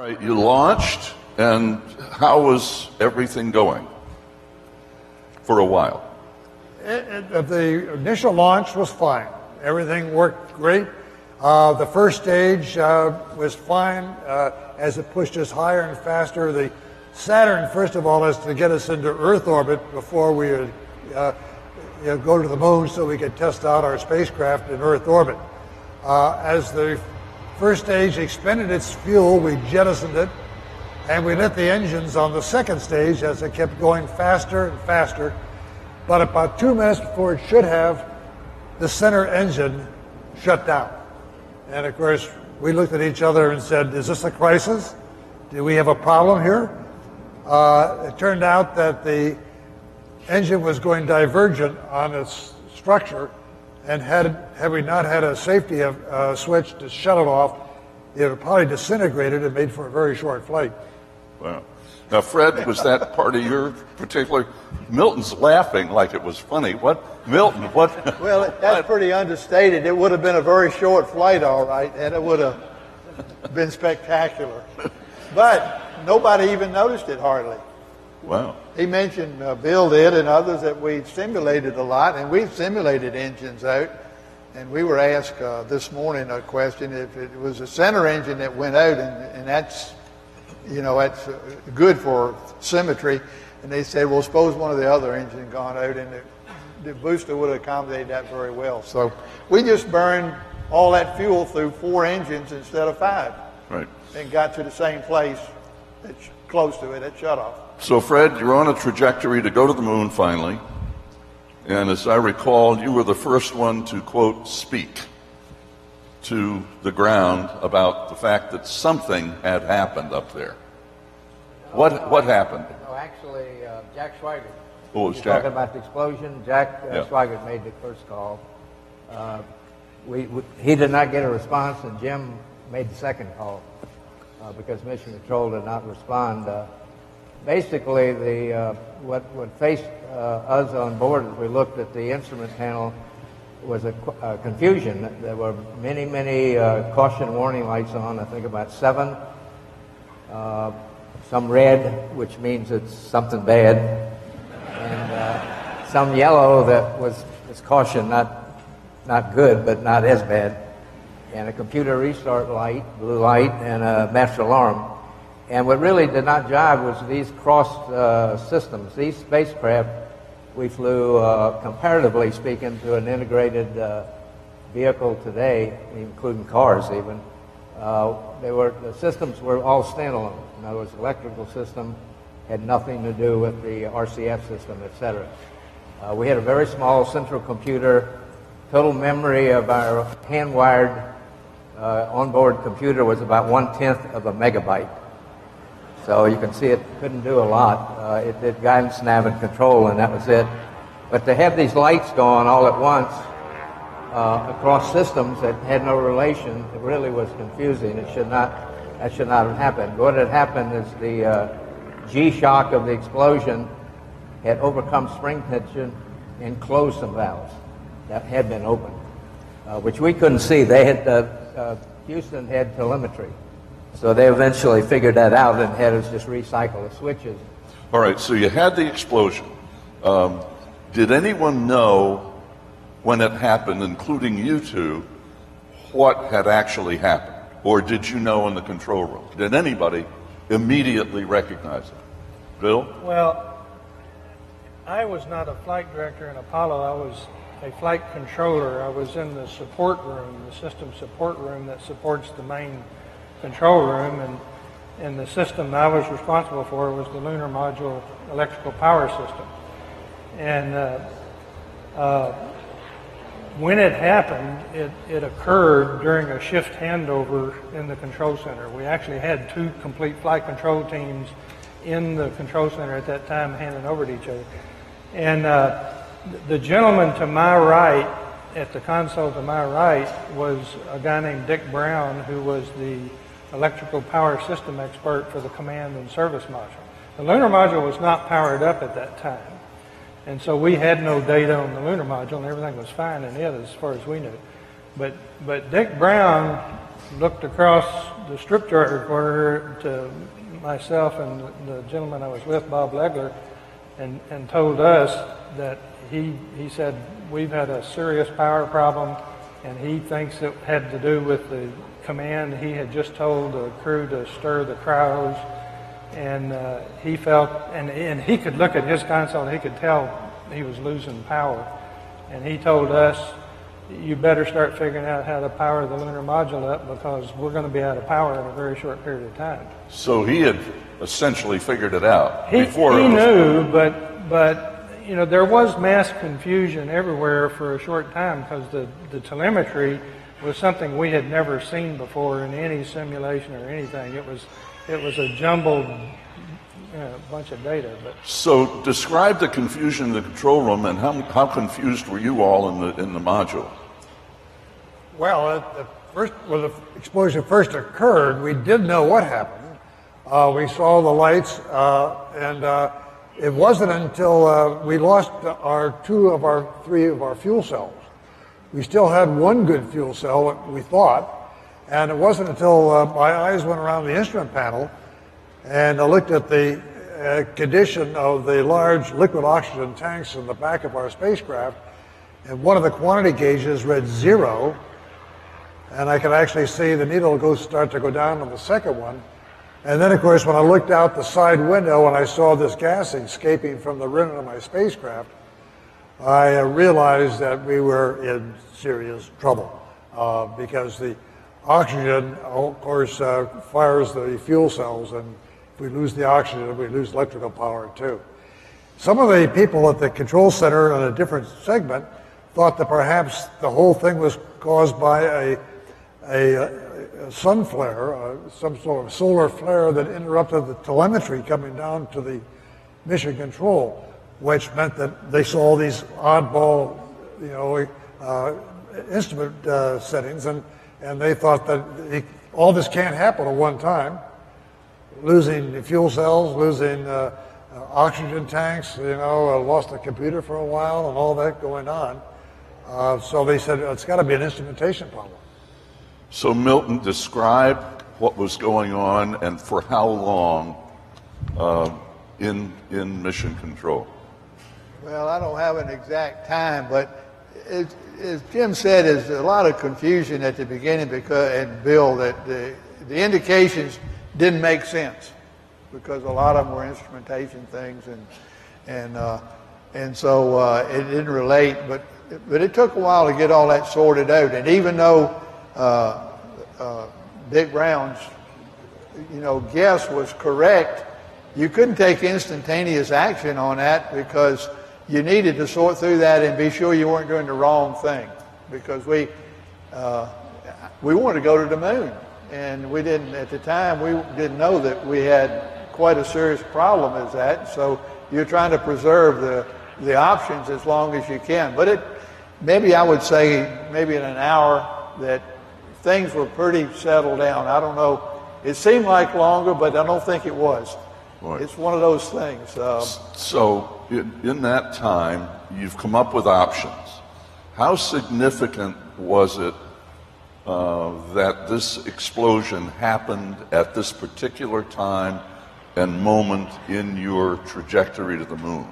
right, you launched, and how was everything going for a while? The initial launch was fine. Everything worked great. The first stage was fine as it pushed us higher and faster. The Saturn, first of all, is to get us into Earth orbit before we would go to the moon so we could test out our spacecraft in Earth orbit. As the first stage expended its fuel, we jettisoned it, and we lit the engines on the second stage as it kept going faster and faster. But about 2 minutes before it should have, the center engine shut down. And of course, we looked at each other and said, is this a crisis? Do we have a problem here? It turned out that the engine was going divergent on its structure, and had we not had a safety switch to shut it off, it would probably disintegrated and made for a very short flight. Wow. Now, Fred, was that part of your particular... Milton's laughing like it was funny. What? Milton, what? Well, that's pretty understated. It would have been a very short flight, all right, and it would have been spectacular. But nobody even noticed it hardly. Wow. He mentioned, Bill did, and others, that we simulated a lot, and we've simulated engines out. And we were asked this morning a question if it was a center engine that went out, and that's, that's good for symmetry. And they said, well, suppose one of the other engines had gone out, and the booster would have accommodated that very well. So we just burned all that fuel through 4 engines instead of 5. Right. And got to the same place that's close to it at shutoff. So, Fred, you're on a trajectory to go to the moon finally. And as I recall, you were the first one to, quote, speak to the ground about the fact that something had happened up there. What happened? No, actually, Jack Schweigert. Oh, it was You're Jack. talking about the explosion. Jack Schweigert made the first call. He did not get a response, and Jim made the second call because Mission Control did not respond. Basically, what faced us on board as we looked at the instrument panel was a confusion. There were many caution warning lights on, I think about 7. Some red, which means it's something bad, and some yellow that was caution, not good, but not as bad, and a computer restart light, blue light, and a master alarm. And what really did not jive was these crossed systems. These spacecraft, we flew, comparatively speaking, to an integrated vehicle today, including cars even. The systems were all standalone. In other words, the electrical system had nothing to do with the RCF system, etc. We had a very small central computer. Total memory of our hand-wired onboard computer was about 1/10 of a megabyte. So you can see it couldn't do a lot. It did guidance, nav, and control, and that was it. But to have these lights going all at once across systems that had no relation, it really was confusing. That should not have happened. What had happened is the G-shock of the explosion had overcome spring tension and closed some valves that had been opened, which we couldn't see. They had Houston had telemetry. So they eventually figured that out and had us just recycle the switches. All right, so you had the explosion. Did anyone know when it happened, including you two, what had actually happened? Or did you know in the control room? Did anybody immediately recognize it? Bill? Well, I was not a flight director in Apollo. I was a flight controller. I was in the support room, the system support room that supports the main control room, and the system I was responsible for was the Lunar Module Electrical Power System. And when it happened, it occurred during a shift handover in the control center. We actually had 2 complete flight control teams in the control center at that time handing over to each other. And the gentleman to my right, at the console to my right, was a guy named Dick Brown, who was the electrical power system expert for the command and service module. The lunar module was not powered up at that time, and so we had no data on the lunar module, and everything was fine in it as far as we knew. But Dick Brown looked across the strip chart recorder to myself and the gentleman I was with, Bob Legler, and told us that he said, we've had a serious power problem, and he thinks it had to do with the command he had just told the crew to stir the crowds, and he felt, and he could look at his console and he could tell he was losing power, and he told us, you better start figuring out how to power the lunar module up, because we're going to be out of power in a very short period of time. So he had essentially figured it out He before it was... knew, but you know, there was mass confusion everywhere for a short time, because the telemetry was something we had never seen before in any simulation or anything. It was a jumbled bunch of data. But So describe the confusion in the control room, and how confused were you all in the module? Well, when the explosion first occurred, we did know what happened. We saw the lights, and it wasn't until we lost three of our fuel cells. We still had one good fuel cell, we thought, and it wasn't until my eyes went around the instrument panel and I looked at the condition of the large liquid oxygen tanks in the back of our spacecraft, and one of the quantity gauges read 0, and I could actually see the needle start to go down on the second one. And then, of course, when I looked out the side window and I saw this gas escaping from the rim of my spacecraft, I realized that we were in serious trouble because the oxygen, of course, fires the fuel cells, and if we lose the oxygen, we lose electrical power too. Some of the people at the control center on a different segment thought that perhaps the whole thing was caused by a sun flare, some sort of solar flare that interrupted the telemetry coming down to the mission control, which meant that they saw these oddball, instrument settings, and they thought that all this can't happen at one time. Losing fuel cells, losing oxygen tanks, lost the computer for a while, and all that going on. So they said it's got to be an instrumentation problem. So Milton, describe what was going on and for how long in mission control. Well, I don't have an exact time, but as Jim said, there's a lot of confusion at the beginning and Bill, that the indications didn't make sense because a lot of them were instrumentation things, and so it didn't relate. But it took a while to get all that sorted out. And even though Dick Brown's guess was correct, you couldn't take instantaneous action on that because you needed to sort through that and be sure you weren't doing the wrong thing, because we wanted to go to the moon, and we didn't at the time. We didn't know that we had quite a serious problem as that. So you're trying to preserve the options as long as you can. But maybe I would say maybe in an hour that things were pretty settled down. I don't know. It seemed like longer, but I don't think it was. Right. It's one of those things. So in that time, you've come up with options. How significant was it that this explosion happened at this particular time and moment in your trajectory to the moon?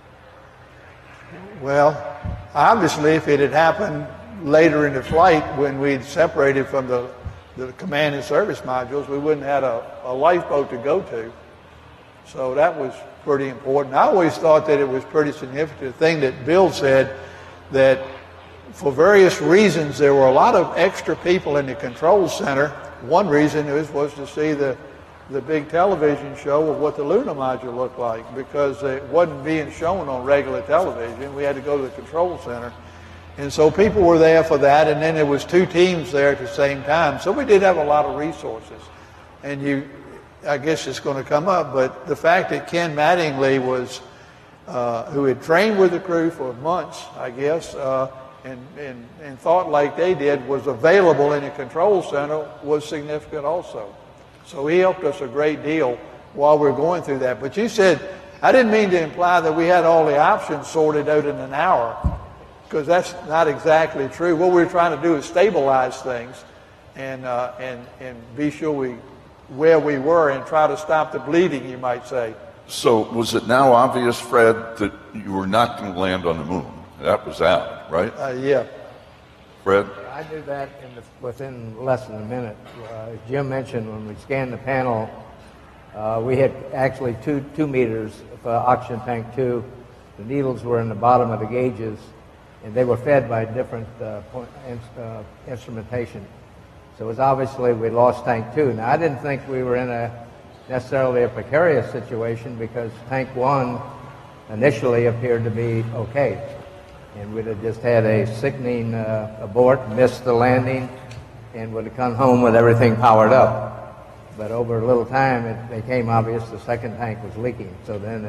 Well, obviously, if it had happened later in the flight when we'd separated from the command and service modules, we wouldn't have had a lifeboat to go to. So that was pretty important. I always thought that it was pretty significant. The thing that Bill said, that for various reasons there were a lot of extra people in the control center. One reason was to see the big television show of what the lunar module looked like, because it wasn't being shown on regular television. We had to go to the control center. And so people were there for that, and then there was 2 teams there at the same time. So we did have a lot of resources. And I guess it's going to come up, but the fact that Ken Mattingly was, who had trained with the crew for months, I guess, and thought like they did, was available in the control center was significant also. So he helped us a great deal while we were going through that. But you said, I didn't mean to imply that we had all the options sorted out in an hour, because that's not exactly true. What we were trying to do is stabilize things. and be sure where we were and try to stop the bleeding, you might say. So was it now obvious, Fred, that you were not going to land on the moon? That was out, right? Yeah. Fred? I knew that within less than a minute. Jim mentioned when we scanned the panel, we had actually two meters for oxygen tank 2. The needles were in the bottom of the gauges, and they were fed by different instrumentation. So it was obviously we lost tank 2. Now, I didn't think we were in necessarily a precarious situation because tank 1 initially appeared to be okay. And we'd have just had a sickening abort, missed the landing, and would have come home with everything powered up. But over a little time, it became obvious the second tank was leaking. So then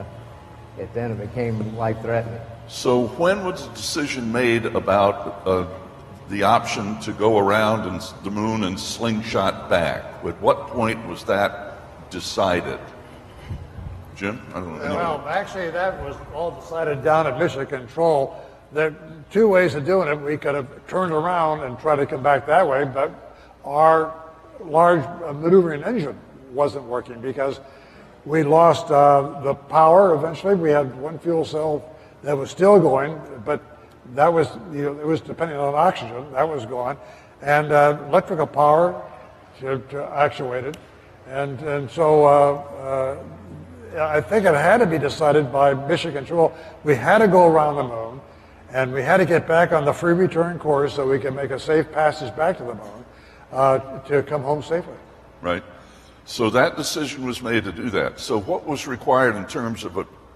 it became life-threatening. So when was the decision made about the option to go around the moon and slingshot back? At what point was that decided? Jim? I don't know. Well, actually, that was all decided down at Mission Control. There are two ways of doing it. We could have turned around and tried to come back that way, but our large maneuvering engine wasn't working because we lost the power eventually. We had one fuel cell that was still going, but that was, it was depending on oxygen. That was gone. And electrical power to actuate it. And so I think it had to be decided by Mission Control. We had to go around the moon, and we had to get back on the free return course so we can make a safe passage back to the moon to come home safely. Right. So that decision was made to do that. So what was required in terms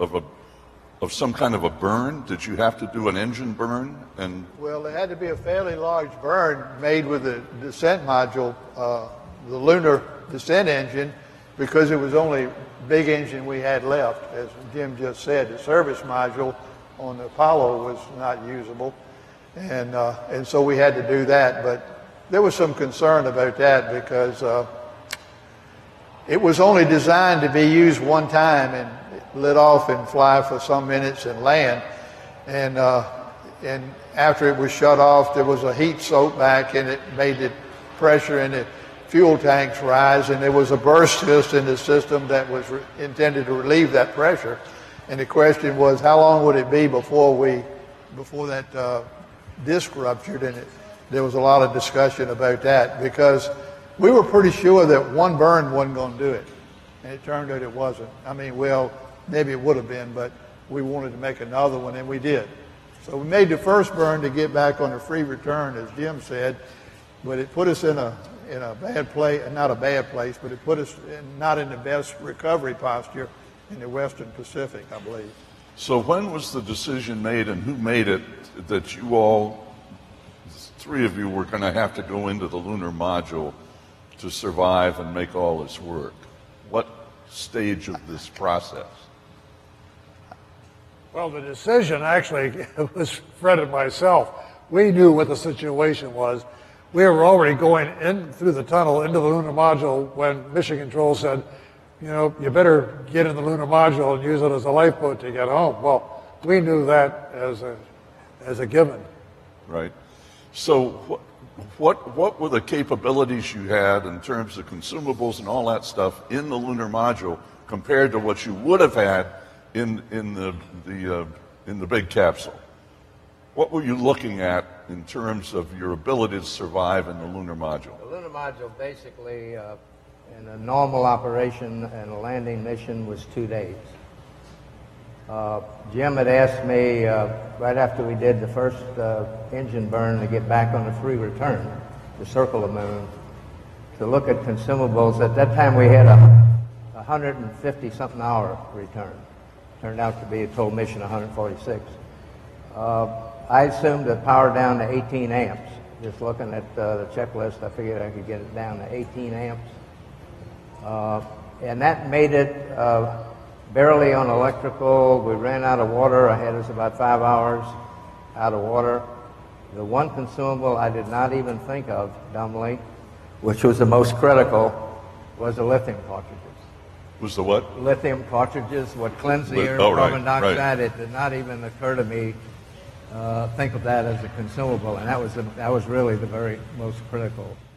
of some kind of a burn? Did you have to do an engine burn? Well, there had to be a fairly large burn made with the descent module, the lunar descent engine, because it was only big engine we had left. As Jim just said, the service module on the Apollo was not usable, and so we had to do that. But there was some concern about that because it was only designed to be used one time and lit off and fly for some minutes and land. And after it was shut off, there was a heat soak back, and it made the pressure in the fuel tanks rise, and there was a burst test in the system that was intended to relieve that pressure. And the question was, how long would it be before that disc ruptured? And there was a lot of discussion about that because we were pretty sure that one burn wasn't going to do it, and it turned out it wasn't. I mean, well, maybe it would have been, but we wanted to make another one, and we did. So we made the first burn to get back on the free return, as Jim said, but it put us in a bad place, not a bad place, but it put us not in the best recovery posture in the Western Pacific, I believe. So when was the decision made, and who made it, that you all, three of you, were going to have to go into the lunar module to survive and make all this work? What stage of this process? Well, the decision actually was Fred and myself. We knew what the situation was. We were already going in through the tunnel into the lunar module when Mission Control said, you better get in the lunar module and use it as a lifeboat to get home. Well, we knew that as a given. Right. So what were the capabilities you had in terms of consumables and all that stuff in the lunar module compared to what you would have had in the big capsule? What were you looking at in terms of your ability to survive in the lunar module? The lunar module basically, in a normal operation and a landing mission, was 2 days. Jim had asked me right after we did the first engine burn to get back on the free return to circle the moon to look at consumables. At that time we had a 150-something hour return. Turned out to be a total mission 146. I assumed the power down to 18 amps. Just looking at the checklist, I figured I could get it down to 18 amps. And that made it barely on electrical. We ran out of water. I had us about 5 hours out of water. The one consumable I did not even think of, dumbly, which was the most critical, was the lithium cartridges. Was the what? Lithium cartridges would cleanse the air of carbon dioxide. Right. It did not even occur to me think of that as a consumable, and that was really the very most critical.